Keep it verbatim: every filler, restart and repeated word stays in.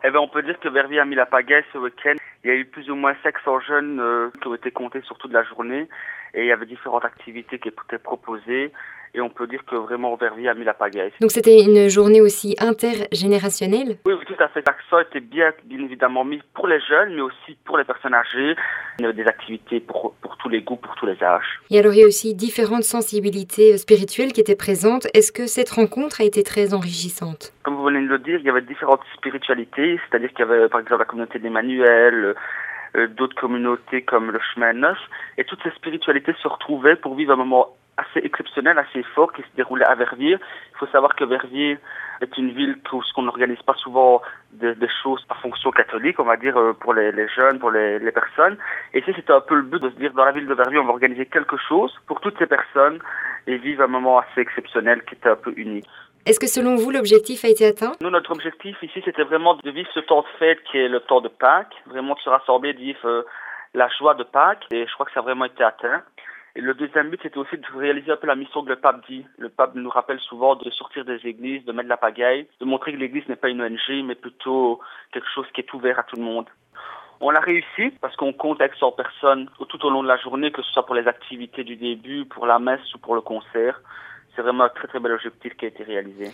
Eh bien, on peut dire que Verviers a mis la pagaille ce week-end. Il y a eu plus ou moins cinq cents jeunes euh, qui ont été comptés sur toute la journée et il y avait différentes activités qui étaient proposées et on peut dire que vraiment Verviers a mis la pagaille. Donc c'était une journée aussi intergénérationnelle? Oui, oui, tout à fait. L'accent était bien, bien évidemment mis pour les jeunes, mais aussi pour les personnes âgées. Il y avait des activités pour, pour tous les goûts, pour tous les âges. Et alors il y a aussi différentes sensibilités spirituelles qui étaient présentes. Est-ce que cette rencontre a été très enrichissante? Comme vous venez de le dire, il y avait différentes spiritualités, c'est-à-dire qu'il y avait par exemple la communauté d'Emmanuel, euh, d'autres communautés comme le Chemin Neuf, et toutes ces spiritualités se retrouvaient pour vivre un moment assez exceptionnel, assez fort qui se déroulait à Verviers. Il faut savoir que Verviers est une ville où on n'organise pas souvent des, des choses à fonction catholique, on va dire, pour les, les jeunes, pour les, les personnes. Et ici, c'était un peu le but de se dire, dans la ville de Verviers, on va organiser quelque chose pour toutes ces personnes et vivre un moment assez exceptionnel qui était un peu unique. Est-ce que selon vous, l'objectif a été atteint? Nous, notre objectif ici, c'était vraiment de vivre ce temps de fête qui est le temps de Pâques, vraiment de se rassembler, de vivre euh, la joie de Pâques, et je crois que ça a vraiment été atteint. Et le deuxième but, c'était aussi de réaliser un peu la mission que le pape dit. Le pape nous rappelle souvent de sortir des églises, de mettre de la pagaille, de montrer que l'église n'est pas une O N G, mais plutôt quelque chose qui est ouvert à tout le monde. On l'a réussi parce qu'on compte avec cent personnes tout au long de la journée, que ce soit pour les activités du début, pour la messe ou pour le concert. C'est vraiment un très très bel objectif qui a été réalisé.